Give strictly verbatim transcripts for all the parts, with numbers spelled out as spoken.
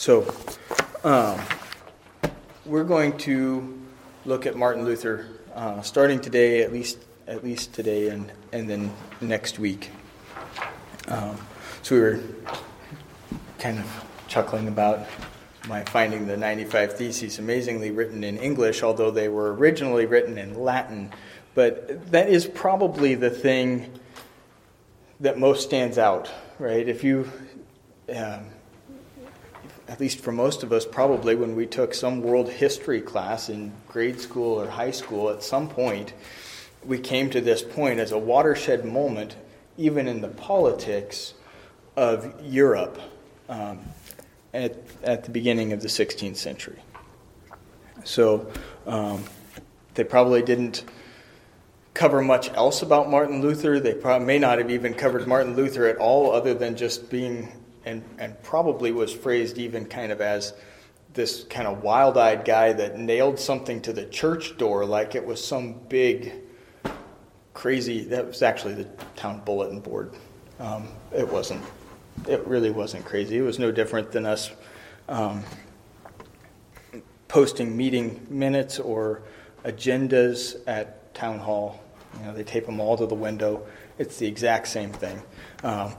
So, um, we're going to look at Martin Luther uh, starting today, at least at least today, and and then next week. Um, so we were kind of chuckling about my finding the ninety-five Theses amazingly written in English, although they were originally written in Latin. But that is probably the thing that most stands out, right? If you, um, at least for most of us, probably when we took some world history class in grade school or high school, at some point, we came to this point as a watershed moment, even in the politics of Europe um, at, at the beginning of the sixteenth century. So um, they probably didn't cover much else about Martin Luther. They probably may not have even covered Martin Luther at all, other than just being, and, and probably was phrased even kind of as this kind of wild-eyed guy that nailed something to the church door like it was some big, crazy, that was actually the town bulletin board. Um, it wasn't, it really wasn't crazy. It was no different than us um, posting meeting minutes or agendas at town hall. You know, they tape them all to the window. It's the exact same thing. Um,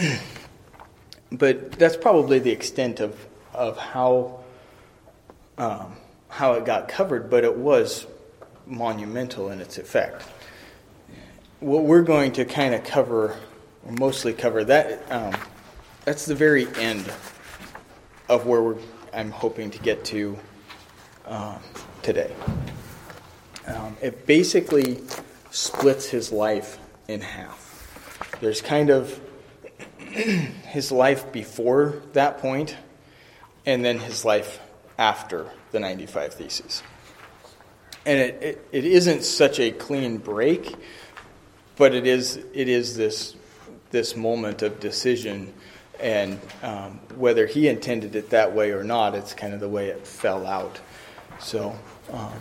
but that's probably the extent of of how um, how it got covered. But it was monumental in its effect. What we're going to kind of cover, or mostly cover, that um, that's the very end of where we're, I'm hoping to get to um, today. Um, it basically splits his life in half. There's kind of his life before that point, and then his life after the ninety-five Theses. And it, it, it isn't such a clean break, but it is it is this this moment of decision, and um, whether he intended it that way or not, it's kind of the way it fell out. So, um,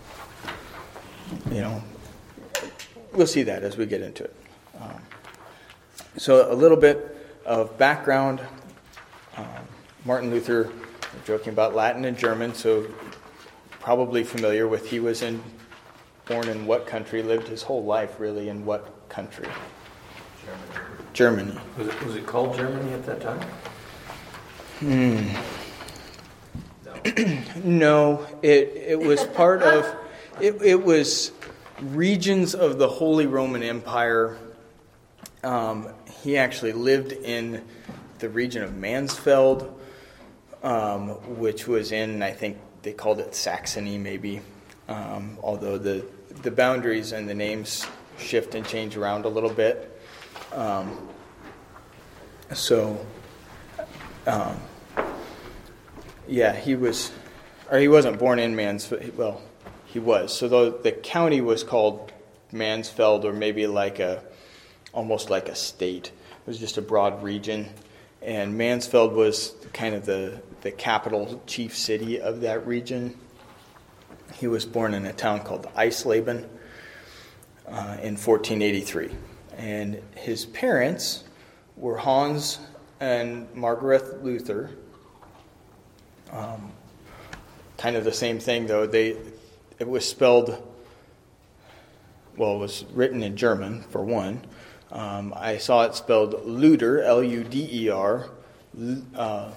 you know, we'll see that as we get into it. Um, so a little bit of background. Um, Martin Luther, we're joking about Latin and German, so probably familiar with, he was in born in what country, lived his whole life really in what country? Germany. Germany. Was it, was it called Germany at that time? Hmm. No. No, it it was part of, it, it was regions of the Holy Roman Empire. Um, he actually lived in the region of Mansfeld, um, which was in, I think they called it Saxony maybe, um, although the, the boundaries and the names shift and change around a little bit. Um, so, um, yeah, he was, or he wasn't born in Mansfeld, well, he was. So the, the county was called Mansfeld, or maybe like a, almost like a state. It was just a broad region. And Mansfeld was kind of the, the capital chief city of that region. He was born in a town called Eisleben uh, in fourteen eighty-three. And his parents were Hans and Margaret Luther. Um, kind of the same thing, though. They It was spelled, well, it was written in German, for one. Um, I saw it spelled Luther, L U D E R, uh,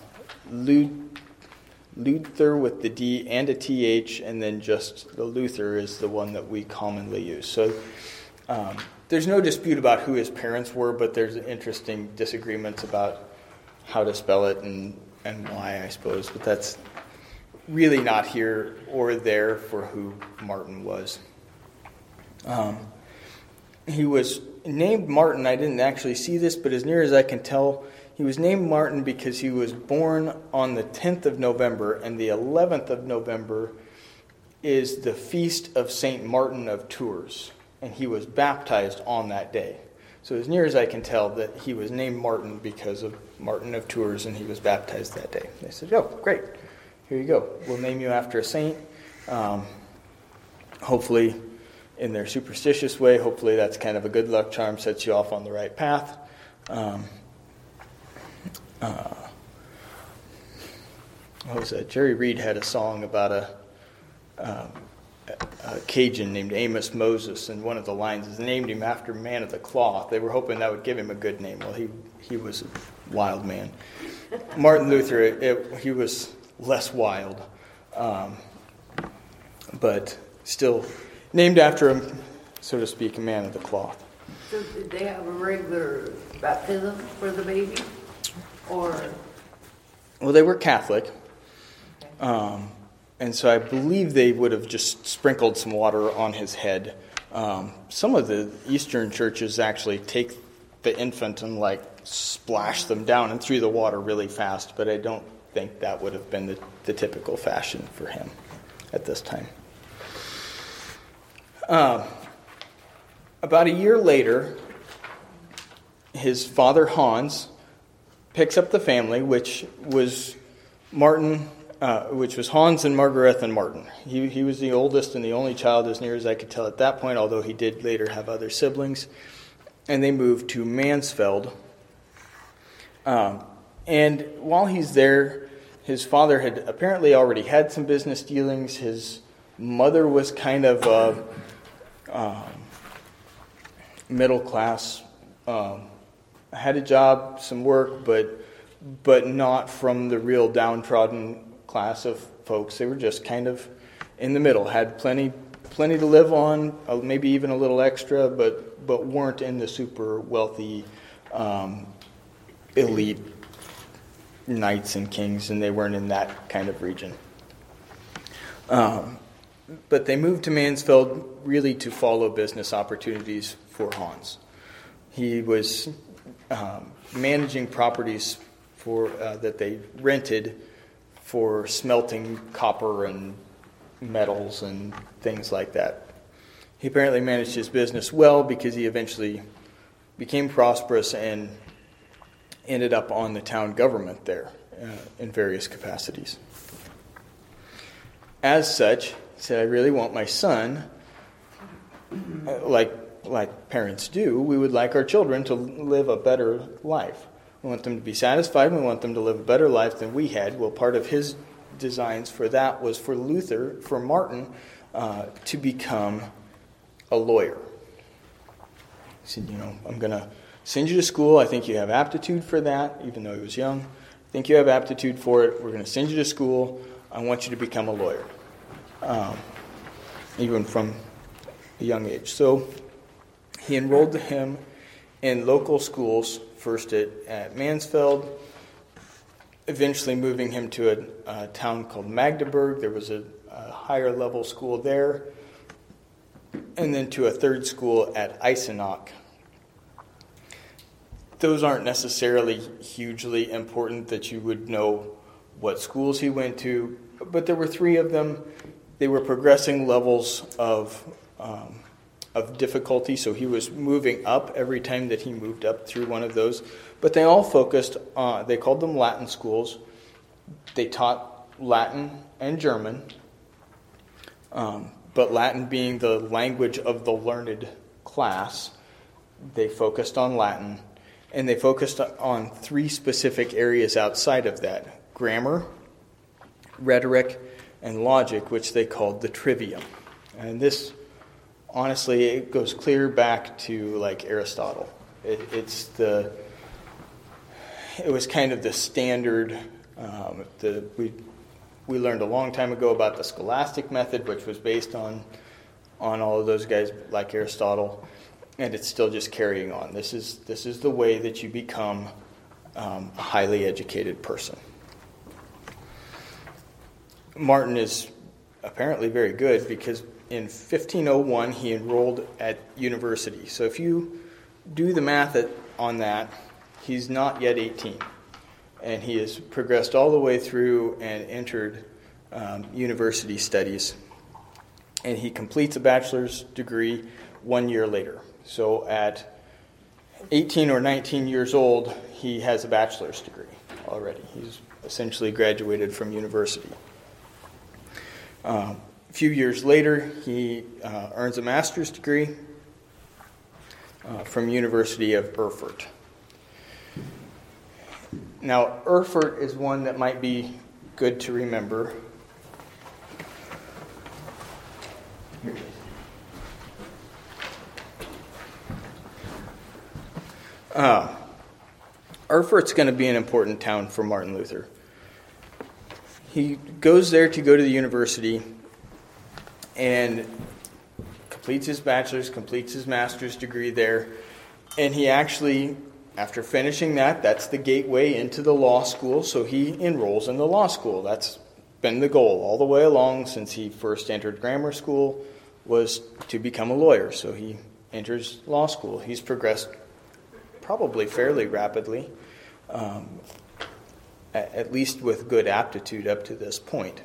Luther with the D and a T H, and then just the Luther is the one that we commonly use. So um, there's no dispute about who his parents were, but there's interesting disagreements about how to spell it and, and why, I suppose. But that's really not here or there for who Martin was. Um, he was named Martin. I didn't actually see this, but as near as I can tell, he was named Martin because he was born on the tenth of November, and the eleventh of November is the feast of Saint Martin of Tours, and he was baptized on that day. So as near as I can tell, that he was named Martin because of Martin of Tours, and he was baptized that day. They said, oh, great. Here you go. We'll name you after a saint. Um, hopefully, in their superstitious way, hopefully that's kind of a good luck charm, sets you off on the right path. Um, uh, what was that? Jerry Reed had a song about a, uh, a Cajun named Amos Moses, and one of the lines is named him after Man of the Cloth. They were hoping that would give him a good name. Well, he he was a wild man. Martin Luther, it, it, he was less wild, um, but still named after him, so to speak, a man of the cloth. So did they have a regular baptism for the baby, or? Well, they were Catholic, um, and so I believe they would have just sprinkled some water on his head. Um, some of the Eastern churches actually take the infant and like splash them down and through the water really fast, but I don't think that would have been the, the typical fashion for him at this time. Um, about a year later, his father Hans picks up the family, which was Martin, uh, which was Hans and Margaretha and Martin. He he was the oldest and the only child, as near as I could tell at that point, although he did later have other siblings. And they moved to Mansfeld. Um, and while he's there, his father had apparently already had some business dealings. His mother was kind of a um, middle class, um, had a job, some work, but but not from the real downtrodden class of folks. They were just kind of in the middle, had plenty plenty to live on, uh, maybe even a little extra, but but weren't in the super wealthy um, elite knights and kings, and they weren't in that kind of region. Um, but they moved to Mansfeld really to follow business opportunities for Hans. He was um, managing properties for uh, that they rented for smelting copper and metals and things like that. He apparently managed his business well because he eventually became prosperous and ended up on the town government there uh, in various capacities. As such, he said, I really want my son, uh, like like parents do, we would like our children to live a better life. We want them to be satisfied. We want them to live a better life than we had. Well, part of his designs for that was for Luther, for Martin, uh, to become a lawyer. He said, you know, I'm going to send you to school. I think you have aptitude for that, even though he was young. I think you have aptitude for it. We're going to send you to school. I want you to become a lawyer, um, even from a young age. So he enrolled him in local schools, first at, at Mansfeld, eventually moving him to a, a town called Magdeburg. There was a, a higher level school there, and then to a third school at Eisenach. Those aren't necessarily hugely important that you would know what schools he went to, but there were three of them. They were progressing levels of um, of difficulty, so he was moving up every time that he moved up through one of those. But they all focused on, they called them Latin schools. They taught Latin and German, um, but Latin being the language of the learned class, they focused on Latin, and they focused on three specific areas outside of that: grammar, rhetoric, and logic, which they called the trivium. And this, honestly, it goes clear back to like Aristotle. It, it's the it was kind of the standard. Um, the we we learned a long time ago about the scholastic method, which was based on on all of those guys like Aristotle, and it's still just carrying on. This is this is the way that you become um, a highly educated person. Martin is apparently very good because in fifteen oh one, he enrolled at university. So if you do the math at, on that, he's not yet eighteen. And he has progressed all the way through and entered um, university studies. And he completes a bachelor's degree one year later. So at eighteen or nineteen years old, he has a bachelor's degree already. He's essentially graduated from university. Um, A few years later, he uh, earns a master's degree uh, from University of Erfurt. Now, Erfurt is one that might be good to remember. Uh, Erfurt's going to be an important town for Martin Luther. He goes there to go to the university and completes his bachelor's, completes his master's degree there, and he actually, after finishing that, that's the gateway into the law school, so he enrolls in the law school. That's been the goal all the way along since he first entered grammar school, was to become a lawyer, so he enters law school. He's progressed probably fairly rapidly, um, at, at least with good aptitude up to this point.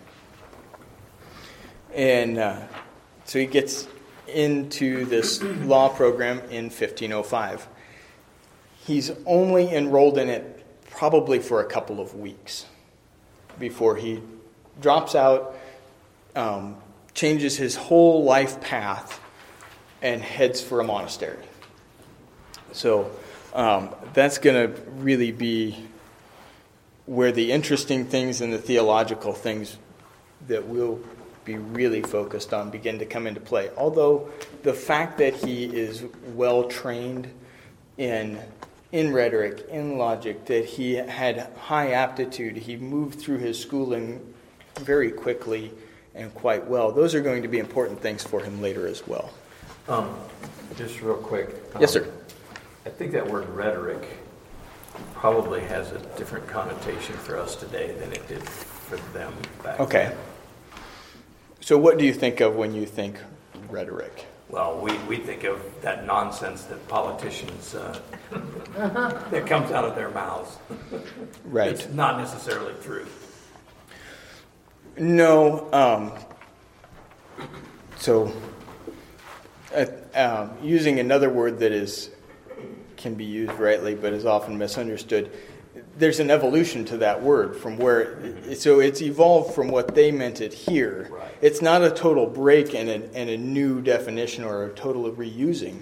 And uh, so he gets into this law program in fifteen oh five. He's only enrolled in it probably for a couple of weeks before he drops out, um, changes his whole life path, and heads for a monastery. So um, that's going to really be where the interesting things and the theological things that we'll be really focused on begin to come into play. Although the fact that he is well trained in in rhetoric, in logic, that he had high aptitude, he moved through his schooling very quickly and quite well. Those are going to be important things for him later as well. Um, just real quick. Um, yes, sir. I think that word rhetoric probably has a different connotation for us today than it did for them back Okay. then. So what do you think of when you think rhetoric? Well, we, we think of that nonsense that politicians, uh, that comes out of their mouths. Right. It's not necessarily true. No. Um, so uh, um, using another word that is can be used rightly but is often misunderstood, there's an evolution to that word from where, so it's evolved from what they meant it here. Right. It's not a total break and a, and a new definition or a total reusing.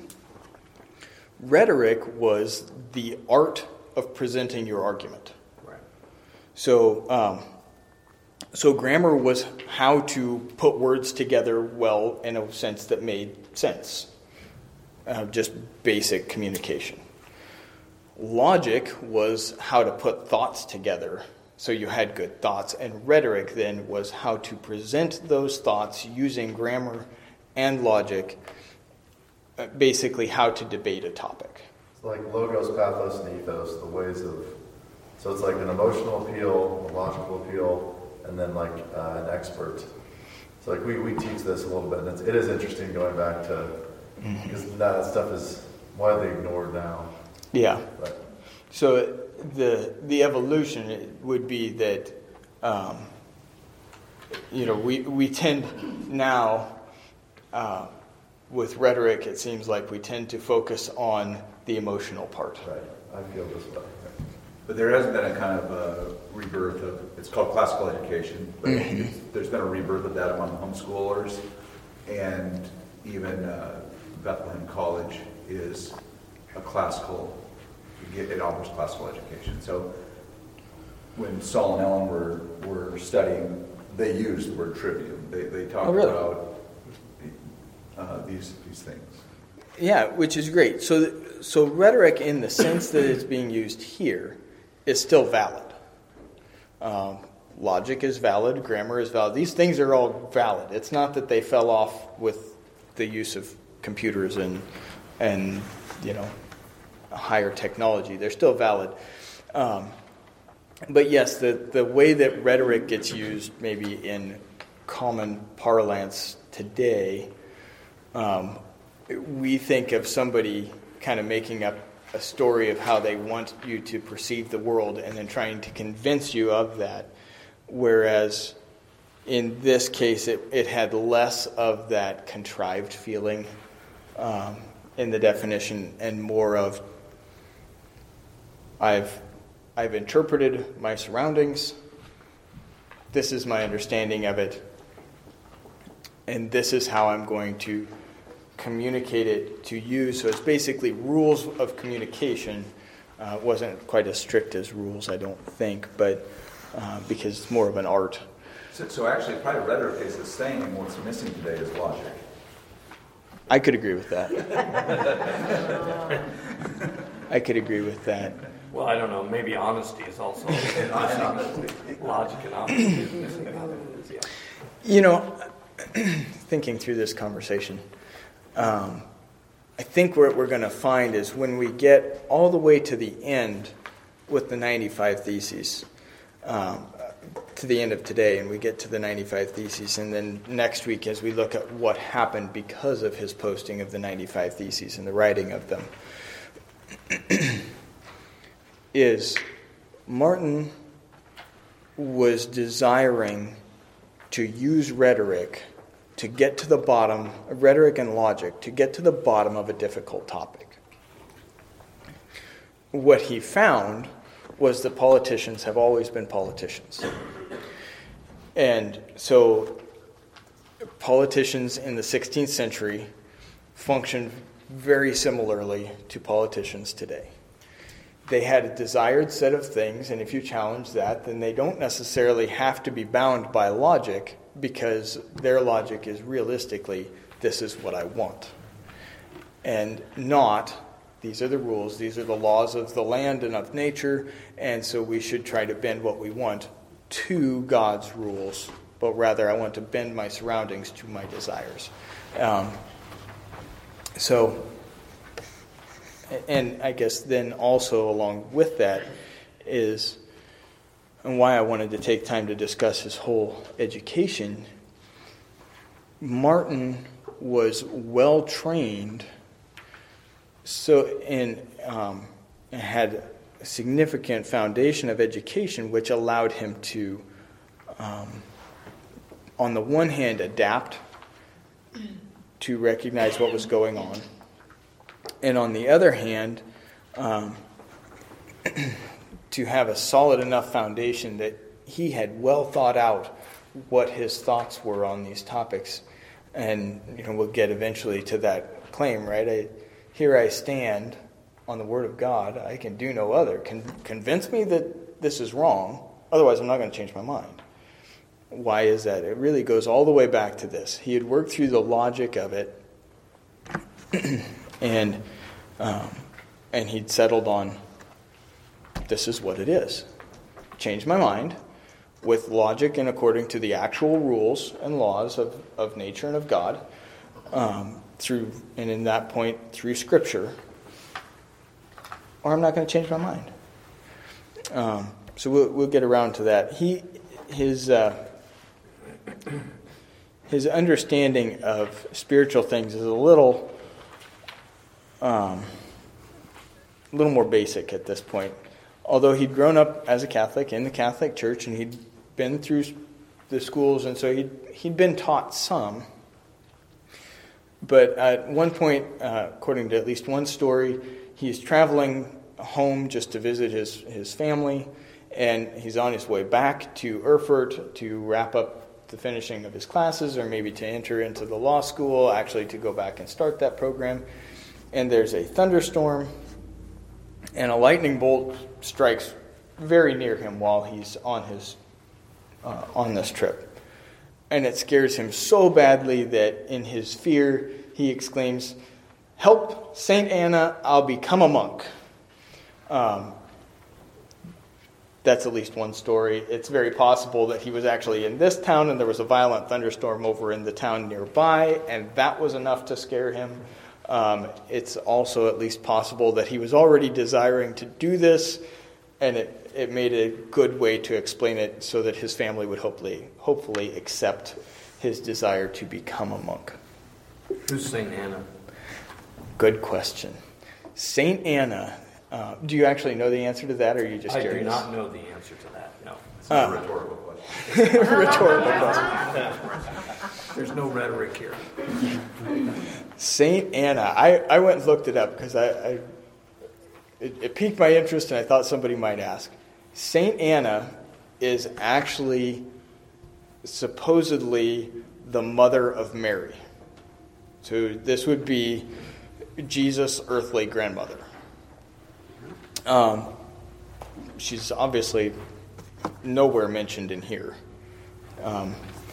Rhetoric was the art of presenting your argument. Right. So, um, so grammar was how to put words together well in a sense that made sense. Uh, just basic communication. Logic was how to put thoughts together so you had good thoughts, and rhetoric then was how to present those thoughts using grammar and logic, uh, basically how to debate a topic. It's like logos, pathos, and ethos, the ways of, so it's like an emotional appeal, a logical appeal, and then like uh, an expert. So like we, we teach this a little bit, and it's, it is interesting going back to, because mm-hmm. that stuff is widely ignored now. Yeah. But. So the the evolution would be that, um, you know, we, we tend now, uh, with rhetoric, it seems like we tend to focus on the emotional part. Right. I feel this way. But there has been a kind of a rebirth of, it's called classical education, but Mm-hmm. it's, there's been a rebirth of that among homeschoolers, and even uh, Bethlehem College is a classical, it offers classical education. So when Saul and Ellen were, were studying, they used the word trivium. They, they talked Oh, really? about uh, these these things. Yeah, which is great. So, so rhetoric, in the sense that it's being used here, is still valid. Um, logic is valid. Grammar is valid. These things are all valid. It's not that they fell off with the use of computers and and you know higher technology. They're still valid. Um, but yes, the the way that rhetoric gets used, maybe in common parlance today. Um, we think of somebody kind of making up a story of how they want you to perceive the world and then trying to convince you of that. Whereas in this case, it, it had less of that contrived feeling um, in the definition and more of I've I've interpreted my surroundings. This is my understanding of it. And this is how I'm going to communicate it to you. So it's basically rules of communication. Uh, it wasn't quite as strict as rules, I don't think, but uh, because it's more of an art. So, so actually, probably rhetoric is the same, and what's missing today is logic. I could agree with that. I could agree with that. Well, I don't know, maybe honesty is also missing. Logic and honesty is missing. Yeah. You know, thinking through this conversation, um, I think what we're going to find is when we get all the way to the end with the ninety-five Theses, um, to the end of today, and we get to the ninety-five Theses, and then next week as we look at what happened because of his posting of the ninety-five Theses and the writing of them, is Martin was desiring to use rhetoric to get to the bottom, rhetoric and logic, to get to the bottom of a difficult topic. What he found was that politicians have always been politicians. And so politicians in the sixteenth century functioned very similarly to politicians today. They had a desired set of things, and if you challenge that, then they don't necessarily have to be bound by logic, because their logic is realistically, this is what I want. And not, these are the rules, these are the laws of the land and of nature, and so we should try to bend what we want to God's rules, but rather I want to bend my surroundings to my desires. Um, so, and I guess then also along with that is, and why I wanted to take time to discuss his whole education, Martin was well trained, so in um, had a significant foundation of education, which allowed him to, um, on the one hand, adapt to recognize what was going on, and on the other hand, um, to have a solid enough foundation that he had well thought out what his thoughts were on these topics. And, you know, we'll get eventually to that claim, right? I, here I stand on the Word of God. I can do no other. Con- convince me that this is wrong. Otherwise, I'm not going to change my mind. Why is that? It really goes all the way back to this. He had worked through the logic of it, and um, and he'd settled on, this is what it is. Changed my mind with logic and according to the actual rules and laws of, of nature and of God, um, through and in that point through Scripture, or I'm not going to change my mind. Um, so we'll, we'll get around to that. He his uh, his understanding of spiritual things is a little um, a little more basic at this point. Although he'd grown up as a Catholic in the Catholic Church, and he'd been through the schools, and so he'd, he'd been taught some. But at one point, uh, according to at least one story, he's traveling home just to visit his, his family, and he's on his way back to Erfurt to wrap up the finishing of his classes, or maybe to enter into the law school, actually to go back and start that program. And there's a thunderstorm, and a lightning bolt strikes very near him while he's on his uh, on this trip. And it scares him so badly that in his fear he exclaims, "Help, Saint Anna, I'll become a monk." Um, that's at least one story. It's very possible that he was actually in this town and there was a violent thunderstorm over in the town nearby, and that was enough to scare him. Um, it's also at least possible that he was already desiring to do this, and it, it made a good way to explain it so that his family would hopefully hopefully accept his desire to become a monk. Who's Saint Anna? Good question. Saint Anna, uh, do you actually know the answer to that, or are you just I curious? do not know the answer to that, no. It's not Uh, a rhetorical question. Rhetorical question. There's no rhetoric here. Saint Anna. I, I went and looked it up because I, I it, it piqued my interest and I thought somebody might ask. Saint Anna is actually supposedly the mother of Mary. So this would be Jesus' earthly grandmother. Um, she's obviously nowhere mentioned in here. Um,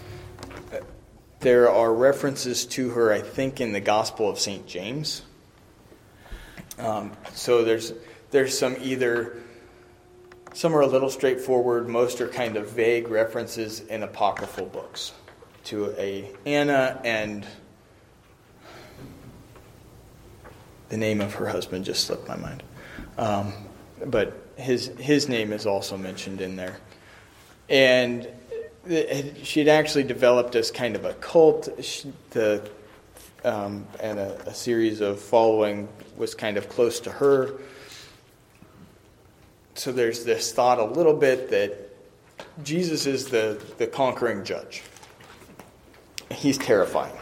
there are references to her, I think, in the Gospel of Saint James. Um, so there's there's some either, some are a little straightforward, most are kind of vague references in apocryphal books to a Anna, and the name of her husband just slipped my mind. Um, but his his name is also mentioned in there. And she had actually developed as kind of a cult. She, the um, and a, a series of following was kind of close to her. So there's this thought a little bit that Jesus is the, the conquering judge. He's terrifying.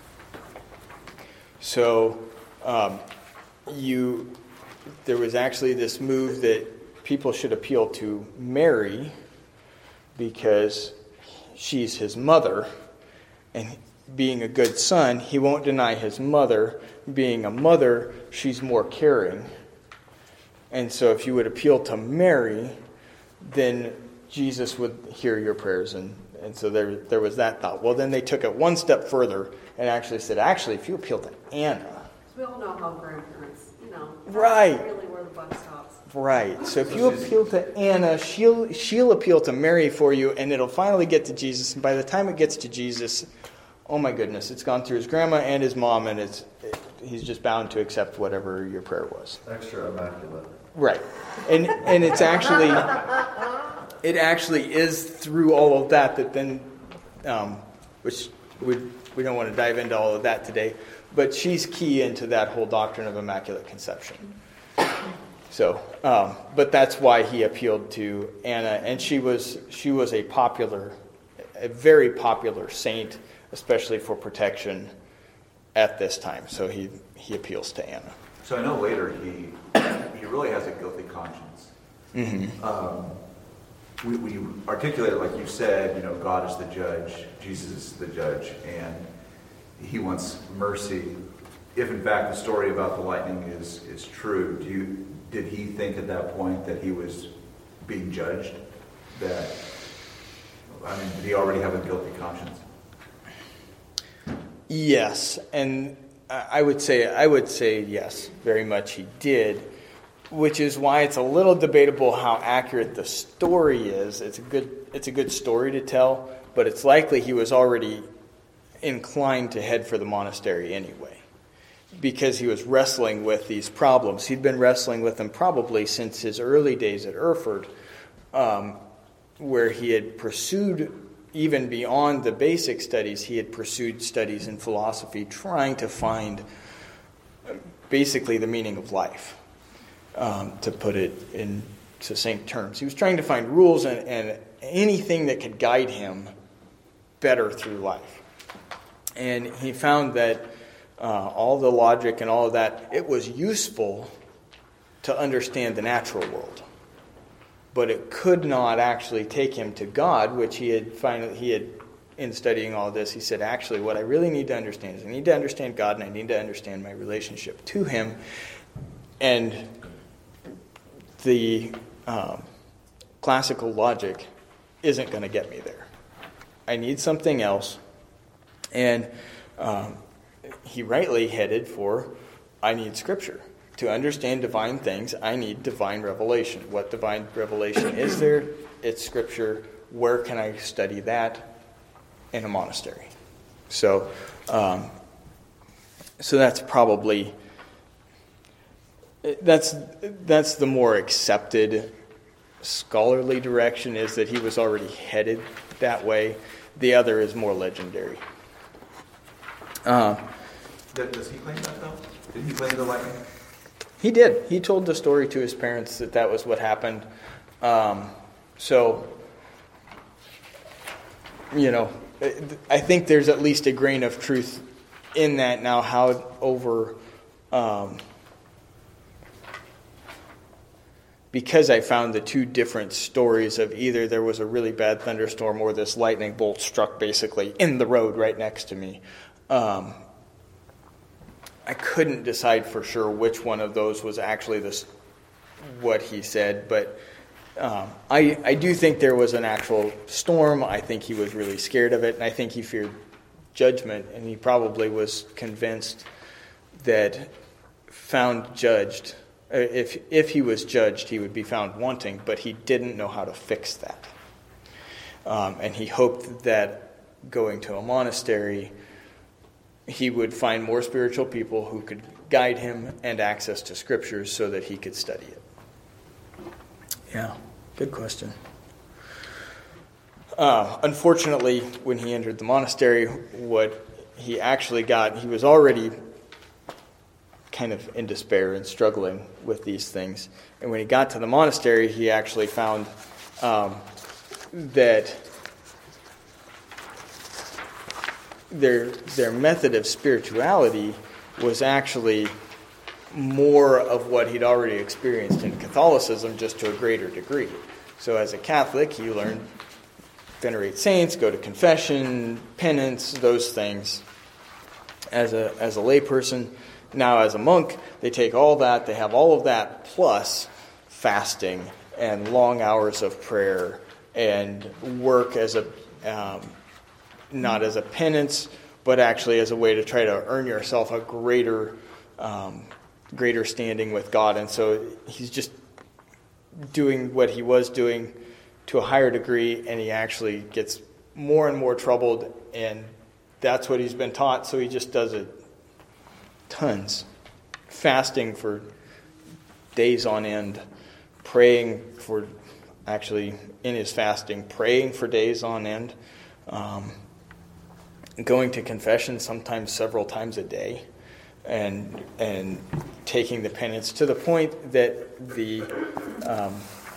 So um, you, there was actually this move that people should appeal to Mary because she's his mother, and being a good son, he won't deny his mother. Being a mother, she's more caring. And so if you would appeal to Mary, then Jesus would hear your prayers. And, and so there, there was that thought. Well, then they took it one step further and actually said, actually, if you appeal to Anna. We all know how grandparents, you know, that's right. really where the buck stops. Right. So if you appeal to Anna, she'll she'll appeal to Mary for you, and it'll finally get to Jesus. And by the time it gets to Jesus, oh my goodness, it's gone through his grandma and his mom, and it's it, he's just bound to accept whatever your prayer was. Extra immaculate. Right. And and it's actually it actually is through all of that that then um, which we we don't want to dive into all of that today, but she's key into that whole doctrine of Immaculate Conception. So, um, but that's why he appealed to Anna, and she was she was a popular, a very popular saint, especially for protection at this time. So he, he appeals to Anna. So I know later he he really has a guilty conscience. Mm-hmm. Um, we, we articulate it like you said, you know, God is the judge, Jesus is the judge, and he wants mercy. If in fact the story about the lightning is is true, do you did he think at that point that he was being judged? That I mean, did he already have a guilty conscience? Yes, and I would say I would say yes, very much he did, which is why it's a little debatable how accurate the story is. It's a good it's a good story to tell, but it's likely he was already inclined to head for the monastery anyway, because he was wrestling with these problems. He'd been wrestling with them probably since his early days at Erfurt, um, where he had pursued, even beyond the basic studies, he had pursued studies in philosophy, trying to find basically the meaning of life, um, to put it in succinct terms. He was trying to find rules and, and anything that could guide him better through life. And he found that uh, all the logic and all of that, it was useful to understand the natural world. But it could not actually take him to God, which he had finally, he had, in studying all this, he said, actually, what I really need to understand is I need to understand God and I need to understand my relationship to him. And the um, classical logic isn't going to get me there. I need something else. And um, he rightly headed for, I need Scripture. To understand divine things, I need divine revelation. What divine revelation is there? It's Scripture. Where can I study that? In a monastery. So, um, so that's probably that's that's the more accepted scholarly direction, is that he was already headed that way. The other is more legendary. Uh, Does he claim that, though? Did he claim the lightning? He did. He told the story to his parents that that was what happened. Um, so, you know, I think there's at least a grain of truth in that. Now, how over... Um, because I found the two different stories of either there was a really bad thunderstorm or this lightning bolt struck basically in the road right next to me. Um, I couldn't decide for sure which one of those was actually this, what he said, but Um, I, I do think there was an actual storm. I think he was really scared of it, and I think he feared judgment, and he probably was convinced that found judged, if if he was judged, he would be found wanting, but he didn't know how to fix that. Um, and he hoped that going to a monastery, he would find more spiritual people who could guide him and access to scriptures so that he could study it. Yeah, good question. Uh, unfortunately, when he entered the monastery, what he actually got, he was already kind of in despair and struggling with these things. And when he got to the monastery, he actually found um, that their their method of spirituality was actually more of what he'd already experienced in Catholicism, just to a greater degree. So as a Catholic, he learned venerate saints, go to confession, penance, those things. As a as a layperson, now as a monk, they take all that, they have all of that plus fasting and long hours of prayer and work as a um, not as a penance, but actually as a way to try to earn yourself a greater um, greater standing with God. And so he's just doing what he was doing to a higher degree, and he actually gets more and more troubled, and that's what he's been taught, so he just does it tons. Fasting for days on end, praying for, actually in his fasting, praying for days on end, um, going to confession sometimes several times a day, and and taking the penance to the point that the um,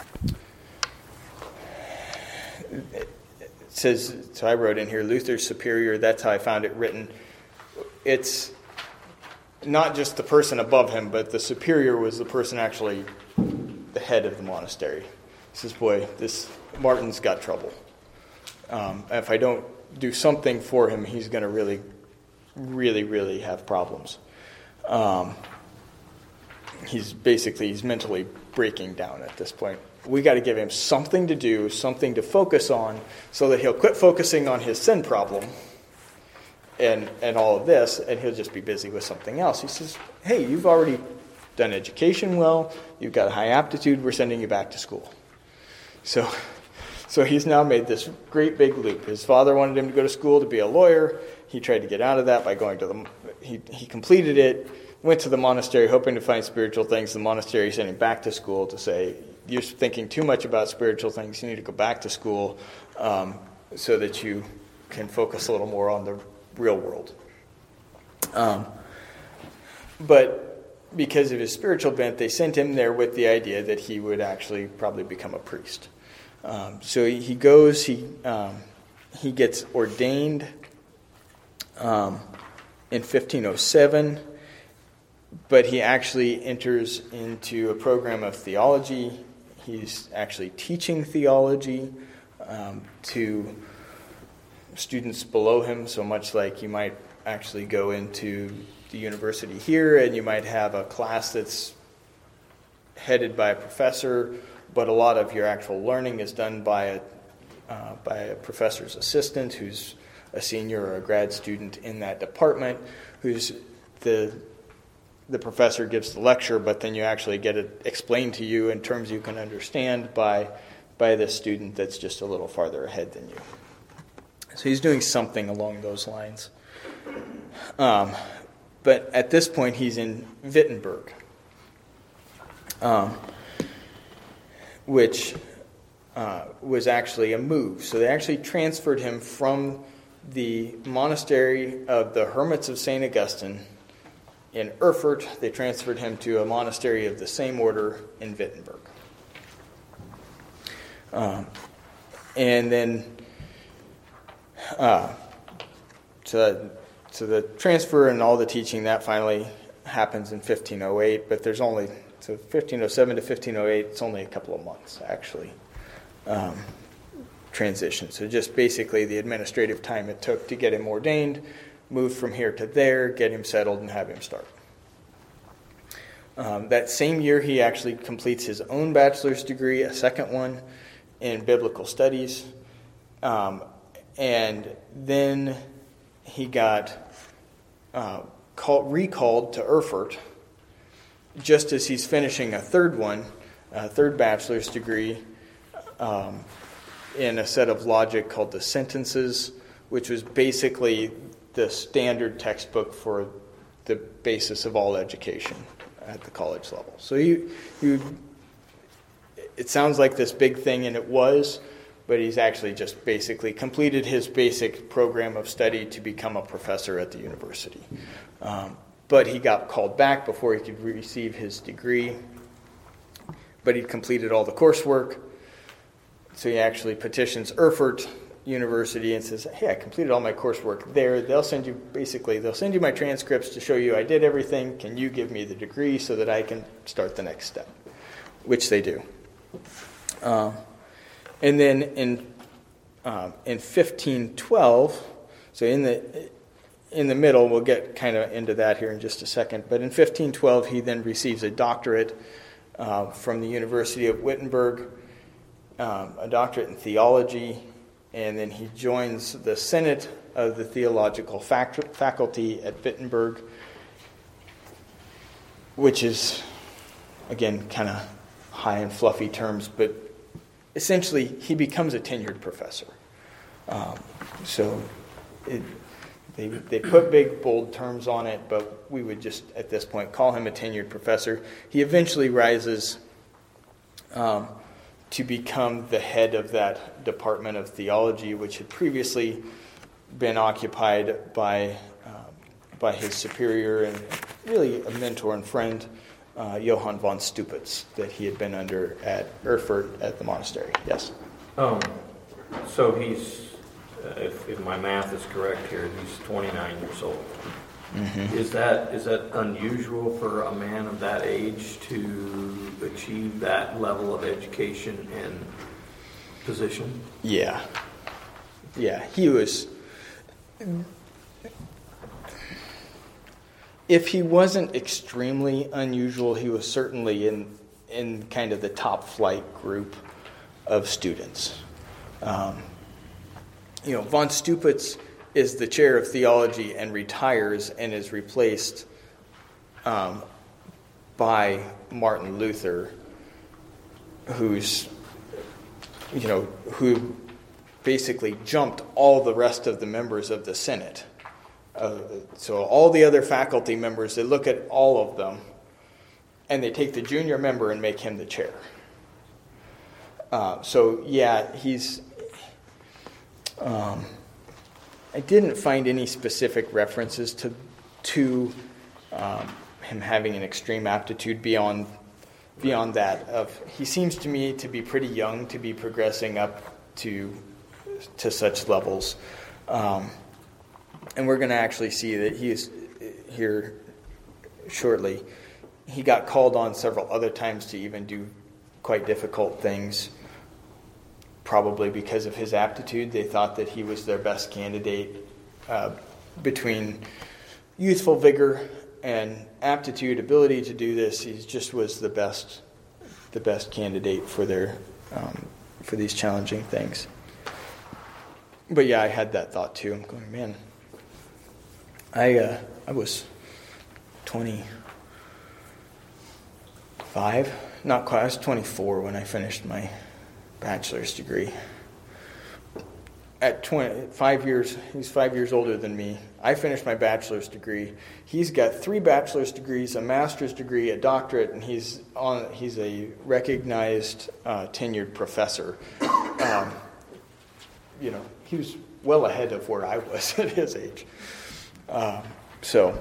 it says, so I wrote in here, Luther's superior, that's how I found it written. It's not just the person above him, but the superior was the person actually the head of the monastery. He says, boy, this Martin's got trouble. Um, if I don't do something for him, he's going to really, really, really have problems. Um, he's basically, he's mentally breaking down at this point. We got to give him something to do, something to focus on, so that he'll quit focusing on his sin problem and and all of this, and he'll just be busy with something else. He says, hey, you've already done education well, you've got a high aptitude, we're sending you back to school. So, so he's now made this great big leap. His father wanted him to go to school to be a lawyer. He tried to get out of that by going to the, he, he completed it, went to the monastery hoping to find spiritual things. The monastery sent him back to school to say, you're thinking too much about spiritual things, you need to go back to school um, so that you can focus a little more on the real world. Um, but because of his spiritual bent, they sent him there with the idea that he would actually probably become a priest. Um, so he, he goes, he um, he gets ordained um, in fifteen oh seven, but he actually enters into a program of theology. He's actually teaching theology um, to students below him, so much like you might actually go into the university here and you might have a class that's headed by a professor, but a lot of your actual learning is done by a, uh, by a professor's assistant who's a senior or a grad student in that department, who's the the professor gives the lecture, but then you actually get it explained to you in terms you can understand by by the student that's just a little farther ahead than you. So he's doing something along those lines. Um, but at this point, he's in Wittenberg, um, which uh, was actually a move. So they actually transferred him from the monastery of the Hermits of Saint Augustine in Erfurt. They transferred him to a monastery of the same order in Wittenberg. Um, and then, uh, so, so the transfer and all the teaching, that finally happens in fifteen oh eight, but there's only, so fifteen oh seven to fifteen oh eight, it's only a couple of months, actually, um, transition. So just basically the administrative time it took to get him ordained, move from here to there, get him settled, and have him start. Um, that same year, he actually completes his own bachelor's degree, a second one in biblical studies. Um, and then he got uh, called, recalled to Erfurt just as he's finishing a third one, a third bachelor's degree um, in a set of logic called the Sentences, which was basically the standard textbook for the basis of all education at the college level. So you, you, it sounds like this big thing, and it was, but he's actually just basically completed his basic program of study to become a professor at the university. Um, but he got called back before he could receive his degree. But he'd completed all the coursework, so he actually petitions Erfurt University and says, hey, I completed all my coursework there. They'll send you, basically, they'll send you my transcripts to show you I did everything. Can you give me the degree so that I can start the next step? Which they do. Um, and then in um, in fifteen twelve, so in the in the middle, we'll get kind of into that here in just a second, but in fifteen twelve, he then receives a doctorate uh, from the University of Wittenberg, um, a doctorate in theology. And then he joins the Senate of the Theological fac- Faculty at Wittenberg, which is, again, kind of high and fluffy terms, but essentially he becomes a tenured professor. Um, so it, they, they put big, bold terms on it, but we would just, at this point, call him a tenured professor. He eventually rises Um, to become the head of that department of theology, which had previously been occupied by uh, by his superior and really a mentor and friend, uh, Johann von Stupitz, that he had been under at Erfurt at the monastery. Yes? Um, so he's, uh, if, if my math is correct here, he's twenty-nine years old. Mm-hmm. Is that is that unusual for a man of that age to achieve that level of education and position? Yeah. Yeah, he was... If he wasn't extremely unusual, he was certainly in in kind of the top flight group of students. Um, you know, von Stupitz is the chair of theology and retires and is replaced um, by Martin Luther, who's, you know, who basically jumped all the rest of the members of the Senate. Uh, so all the other faculty members, they look at all of them, and they take the junior member and make him the chair. Uh, so, yeah, he's... Um, I didn't find any specific references to to um, him having an extreme aptitude beyond beyond that. Of he seems to me to be pretty young to be progressing up to to such levels, um, and we're going to actually see that he is here shortly. He got called on several other times to even do quite difficult things. Probably because of his aptitude, they thought that he was their best candidate. Uh, between youthful vigor and aptitude, ability to do this, he just was the best, the best candidate for their um, for these challenging things. But yeah, I had that thought too. I'm going, man, I uh, I was twenty-five, not quite. I was twenty-four when I finished my bachelor's degree. At twenty, five years, he's five years older than me. I finished my bachelor's degree. He's got three bachelor's degrees, a master's degree, a doctorate, and he's on. He's a recognized uh, tenured professor. Um, you know, he was well ahead of where I was at his age. Uh, so,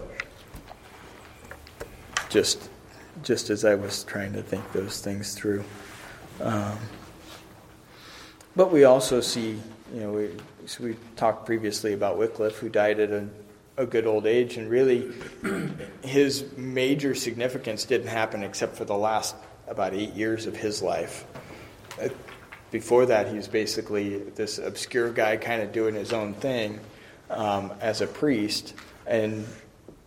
just, just as I was trying to think those things through. Um, But we also see, you know, we, so we talked previously about Wycliffe, who died at a, a good old age, and really his major significance didn't happen except for the last about eight years of his life. Before that, he was basically this obscure guy kind of doing his own thing um, as a priest, and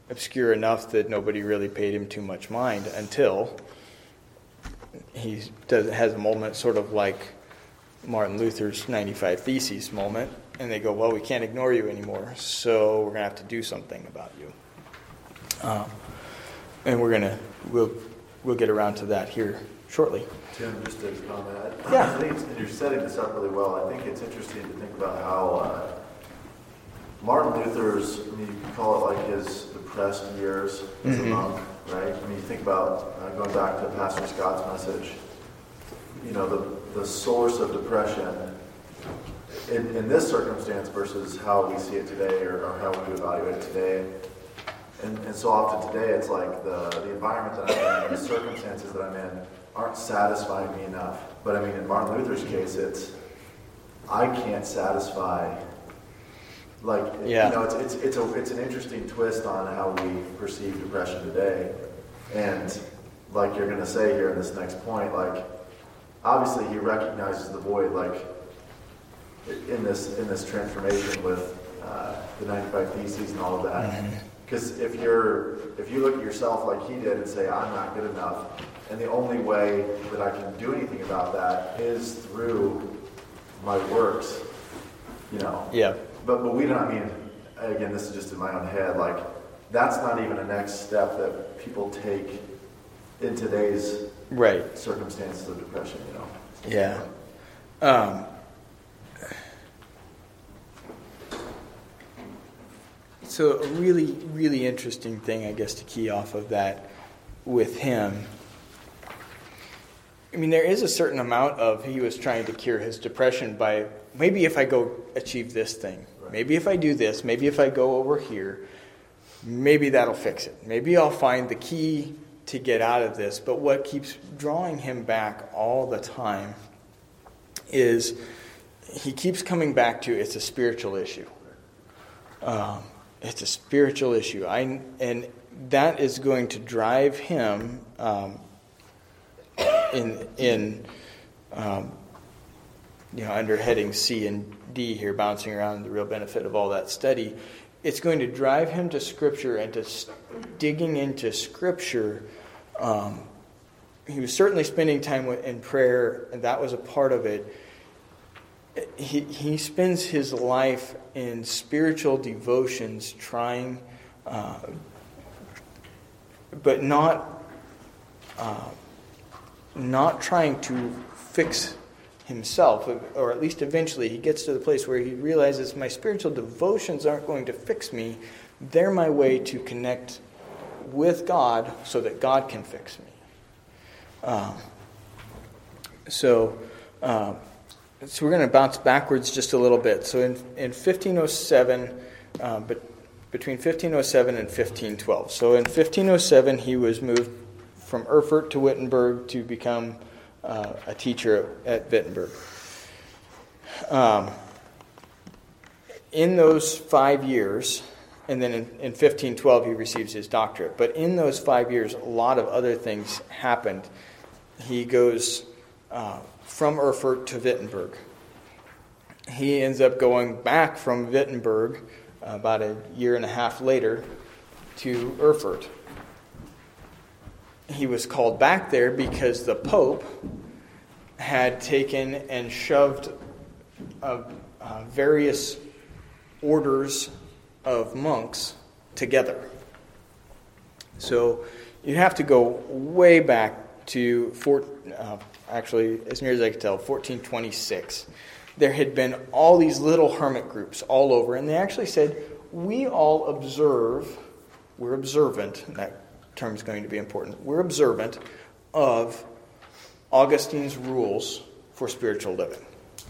obscure enough that nobody really paid him too much mind until he does has a moment sort of like Martin Luther's ninety-five Theses moment, and they go, well, we can't ignore you anymore, so we're going to have to do something about you. Um, and we're going to, we'll, we'll get around to that here shortly. Tim, just to comment, Yeah. I think it's, and you're setting this up really well. I think it's interesting to think about how uh, Martin Luther's, I mean, you could call it like his depressed years as Mm-hmm. a monk, right? I mean, you think about, uh, going back to Pastor Scott's message, you know, the, the source of depression in, in this circumstance versus how we see it today, or, or how we evaluate it today. And, and so often today, it's like the, the environment that I'm in, the circumstances that I'm in, aren't satisfying me enough. But I mean, in Martin Luther's case, it's, I can't satisfy, like, Yeah. you know, it's, it's, it's, a, it's an interesting twist on how we perceive depression today. And like you're going to say here in this next point, like, obviously he recognizes the void, like, in this, in this transformation with uh, the ninety-five Theses and all of that. Because mm-hmm. if you're, if you look at yourself like he did and say, I'm not good enough, and the only way that I can do anything about that is through my works, you know. Yeah. But but we don't, I mean, again, this is just in my own head, like, that's not even a next step that people take in today's Right. circumstances of depression, you know. Yeah. Um, so a really, really interesting thing, I guess, to key off of that with him. I mean, there is a certain amount of he was trying to cure his depression by, maybe if I go achieve this thing, maybe if I do this, maybe if I go over here, maybe that'll fix it. Maybe I'll find the key to get out of this. But what keeps drawing him back all the time is he keeps coming back to it's a spiritual issue. Um, it's a spiritual issue. I and that is going to drive him um, in in um, you know, under heading C and D here, bouncing around the real benefit of all that study. It's going to drive him to Scripture and to digging into Scripture. Um, he was certainly spending time in prayer, and that was a part of it. He he spends his life in spiritual devotions, trying, uh, but not uh, not trying to fix himself, or at least eventually he gets to the place where he realizes my spiritual devotions aren't going to fix me. They're my way to connect with God so that God can fix me. Um, so, uh, so we're going to bounce backwards just a little bit. So in, in fifteen oh seven, uh, but between fifteen oh seven and fifteen twelve. So in fifteen oh seven, he was moved from Erfurt to Wittenberg to become uh, a teacher at Wittenberg. Um, in those five years, and then in, in fifteen twelve he receives his doctorate. But in those five years, a lot of other things happened. He goes uh, from Erfurt to Wittenberg. He ends up going back from Wittenberg uh, about a year and a half later to Erfurt. He was called back there because the Pope had taken and shoved uh, uh, various orders of monks together. So you have to go way back to, four, uh, actually, as near as I can tell, fourteen twenty-six. There had been all these little hermit groups all over, and they actually said, we all observe, we're observant, and that term is going to be important, we're observant of Augustine's rules for spiritual living.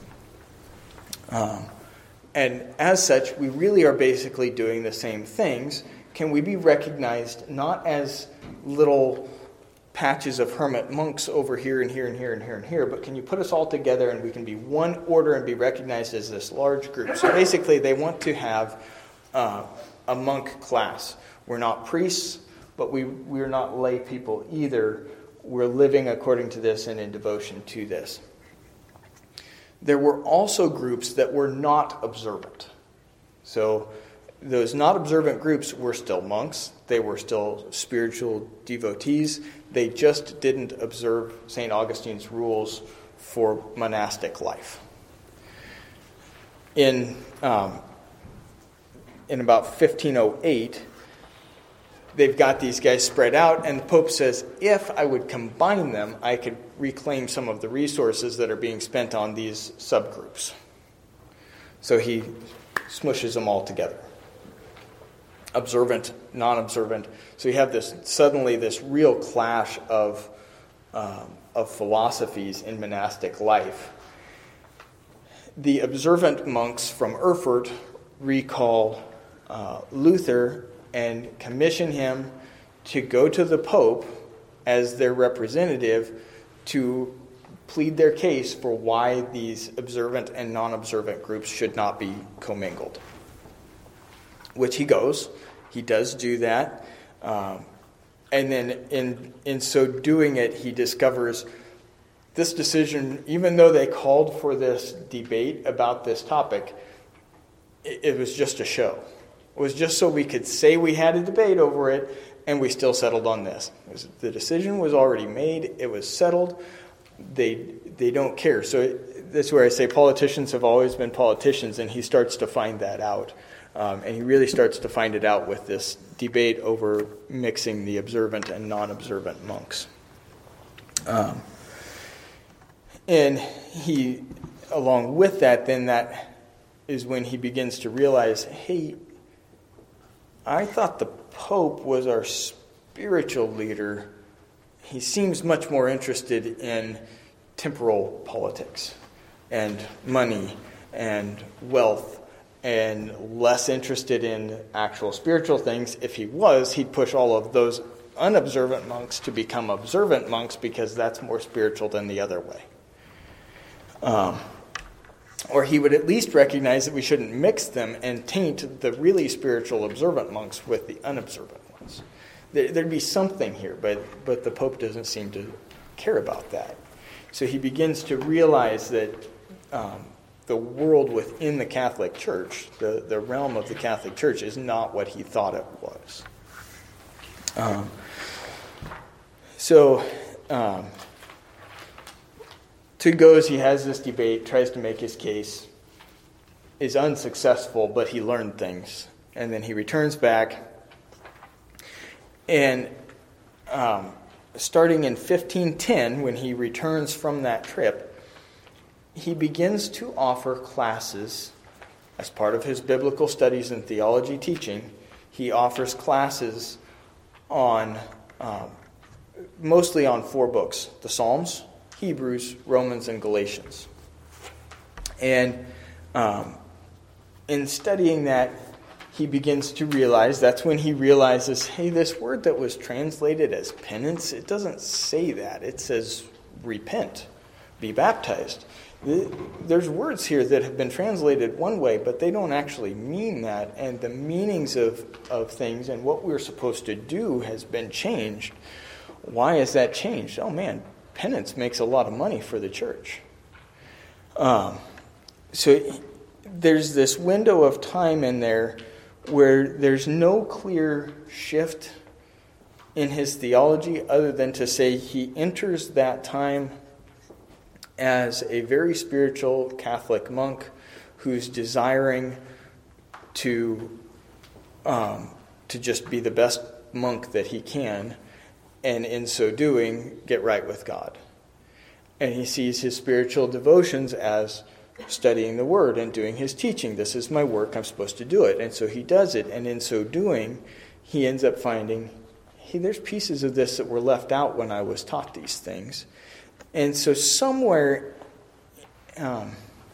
Um, and as such, we really are basically doing the same things. Can we be recognized not as little patches of hermit monks over here and here and here and here and here, but can you put us all together and we can be one order and be recognized as this large group? So basically, they want to have uh, a monk class. We're not priests, but we, we're not lay people either. We're living according to this and in devotion to this. There were also groups that were not observant. So those not observant groups were still monks. They were still spiritual devotees. They just didn't observe Saint Augustine's rules for monastic life. In um, in about fifteen oh eight, they've got these guys spread out, and the Pope says, if I would combine them, I could reclaim some of the resources that are being spent on these subgroups. So he smushes them all together. Observant, non-observant. So you have this suddenly this real clash of um, of philosophies in monastic life. The observant monks from Erfurt recall uh, Luther and commission him to go to the Pope as their representative to plead their case for why these observant and non-observant groups should not be commingled. Which he goes. He does do that. Um, and then in in so doing it, he discovers this decision, even though they called for this debate about this topic, it, it was just a show. It was just so we could say we had a debate over it, and we still settled on this. It was, the decision was already made. It was settled. They they don't care. So it, that's where I say politicians have always been politicians, and he starts to find that out. Um, and he really starts to find it out with this debate over mixing the observant and non-observant monks. Um, and he, along with that, then that is when he begins to realize, hey, I thought the Pope was our spiritual leader. He seems much more interested in temporal politics and money and wealth, and less interested in actual spiritual things. If he was, he'd push all of those unobservant monks to become observant monks because that's more spiritual than the other way. Um, or he would at least recognize that we shouldn't mix them and taint the really spiritual observant monks with the unobservant ones. There, there'd be something here, but, but the Pope doesn't seem to care about that. So he begins to realize that um, the world within the Catholic Church, the, the realm of the Catholic Church, is not what he thought it was. Um, so, um, to goes, he has this debate, tries to make his case, is unsuccessful, but he learned things. And then he returns back, and um, starting in fifteen ten, when he returns from that trip, he begins to offer classes as part of his biblical studies and theology teaching. He offers classes on, um, mostly on four books: the Psalms, Hebrews, Romans, and Galatians. And um, in studying that, he begins to realize, that's when he realizes, hey, this word that was translated as penance, it doesn't say that. It says repent, be baptized. There's words here that have been translated one way, but they don't actually mean that. And the meanings of, of things and what we're supposed to do has been changed. Why is that changed? Oh man, penance makes a lot of money for the church. Um, so there's this window of time in there where there's no clear shift in his theology other than to say he enters that time as a very spiritual Catholic monk who's desiring to um, to just be the best monk that he can, and in so doing, get right with God. And he sees his spiritual devotions as studying the Word and doing his teaching. This is my work, I'm supposed to do it. And so he does it, and in so doing, he ends up finding, hey, there's pieces of this that were left out when I was taught these things. And so somewhere, um,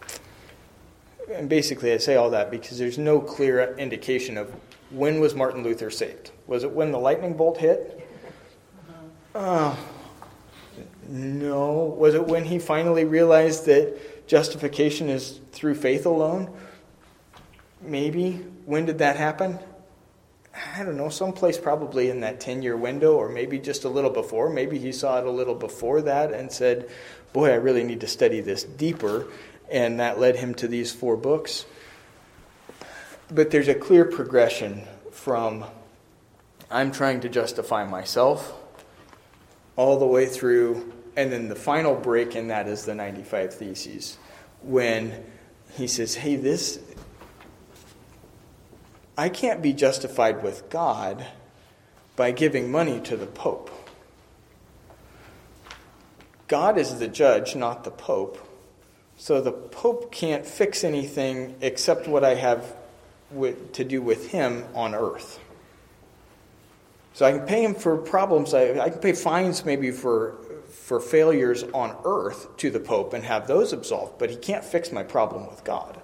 and basically I say all that because there's no clear indication of when was Martin Luther saved. Was it when the lightning bolt hit? Uh, no. Was it when he finally realized that justification is through faith alone? Maybe. When did that happen? I don't know, someplace probably in that ten-year window, or maybe just a little before. Maybe he saw it a little before that and said, boy, I really need to study this deeper. And that led him to these four books. but there's a clear progression from I'm trying to justify myself all the way through, and then the final break in that is the ninety-five Theses, when he says, hey, this, I can't be justified with God by giving money to the Pope. God is the judge, not the Pope. So the Pope can't fix anything except what I have with, to do with him on earth. So I can pay him for problems. I, I can pay fines maybe for for failures on earth to the Pope and have those absolved, but he can't fix my problem with God.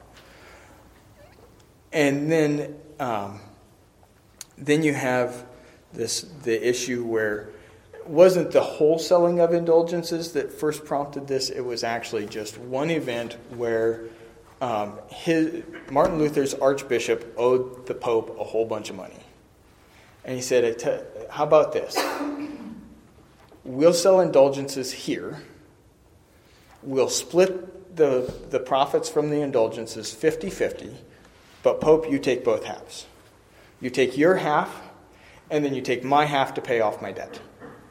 And then, um, then you have this the issue where it wasn't the wholesaling of indulgences that first prompted this. It was actually just one event where um, his Martin Luther's archbishop owed the Pope a whole bunch of money. And he said, how about this? We'll sell indulgences here. We'll split the, the profits from the indulgences fifty-fifty. But Pope, you take both halves. You take your half, and then you take my half to pay off my debt.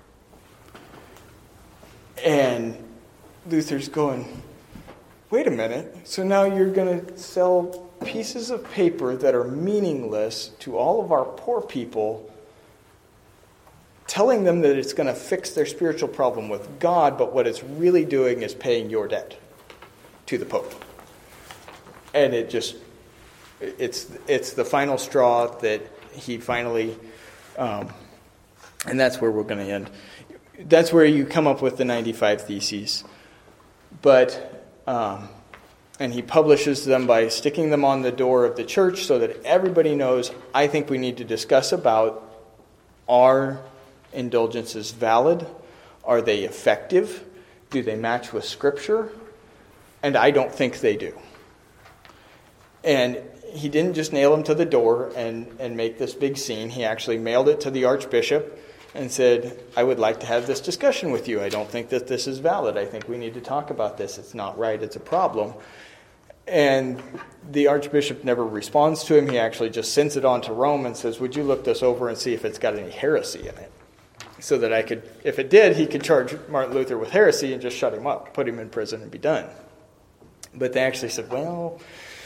And Luther's going, wait a minute. So now you're going to sell pieces of paper that are meaningless to all of our poor people, telling them that it's going to fix their spiritual problem with God, but what it's really doing is paying your debt to the Pope. And it just, it's it's the final straw that he finally, um, and that's where we're going to end. That's where you come up with the ninety-five Theses. But, um, and he publishes them by sticking them on the door of the church so that everybody knows, I think we need to discuss about, are indulgences valid? Are they effective? Do they match with Scripture? And I don't think they do. And he didn't just nail them to the door and, and make this big scene. He actually mailed it to the archbishop and said, I would like to have this discussion with you. I don't think that this is valid. I think we need to talk about this. It's not right. It's a problem. And the archbishop never responds to him. He actually just sends it on to Rome and says, would you look this over and see if it's got any heresy in it? So that I could, if it did, he could charge Martin Luther with heresy and just shut him up, put him in prison and be done. But they actually said, well,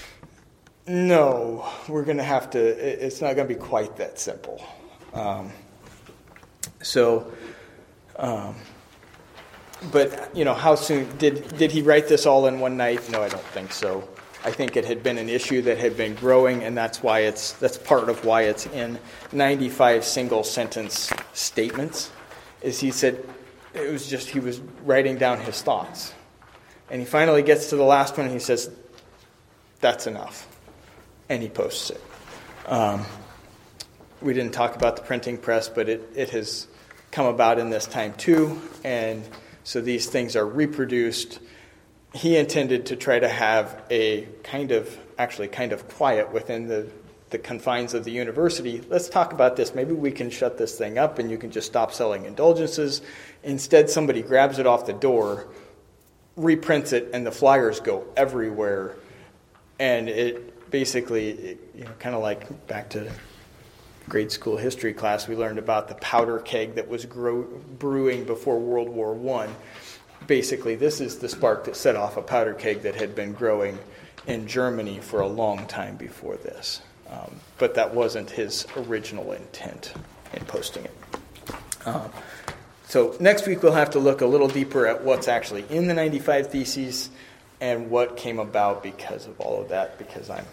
no, we're going to have to, it's not going to be quite that simple. Um, so, um, but, you know, how soon, did did he write this all in one night? No, I don't think so. I think it had been an issue that had been growing, and that's why it's that's part of why it's in ninety-five single sentence statements. Is he said it was just he was writing down his thoughts, and he finally gets to the last one and he says, "That's enough," and he posts it. Um, we didn't talk about the printing press, but it it has come about in this time too, and so these things are reproduced. He intended to try to have a kind of, actually kind of quiet within the, the confines of the university. Let's talk about this. Maybe we can shut this thing up and you can just stop selling indulgences. Instead, somebody grabs it off the door, reprints it, and the flyers go everywhere. And it basically, it, you know, kind of like back to grade school history class, we learned about the powder keg that was grow, brewing before World War One. Basically, this is the spark that set off a powder keg that had been growing in Germany for a long time before this. Um, but that wasn't his original intent in posting it. Um, so next week we'll have to look a little deeper at what's actually in the ninety-five Theses and what came about because of all of that, because I'm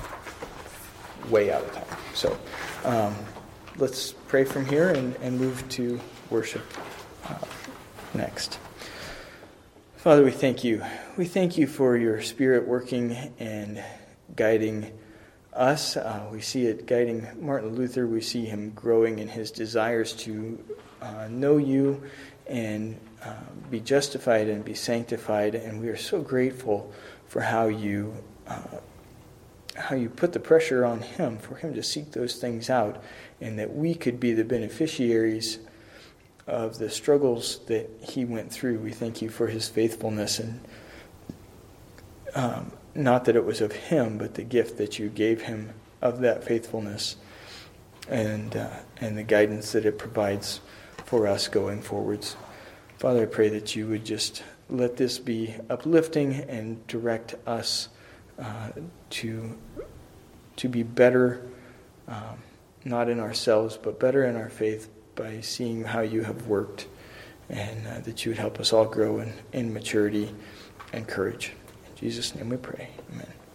way out of time. So um, let's pray from here and, and move to worship uh, next. Father, we thank you. We thank you for your Spirit working and guiding us. Uh, we see it guiding Martin Luther. We see him growing in his desires to uh, know you and uh, be justified and be sanctified. And we are so grateful for how you uh, how you put the pressure on him, for him to seek those things out, and that we could be the beneficiaries of the struggles that he went through. We thank you for his faithfulness, and um, not that it was of him, but the gift that you gave him of that faithfulness and uh, and the guidance that it provides for us going forwards. Father, I pray that you would just let this be uplifting and direct us uh, to to be better, um, not in ourselves, but better in our faith by seeing how you have worked, and uh, that you would help us all grow in, in maturity and courage. In Jesus' name we pray. Amen.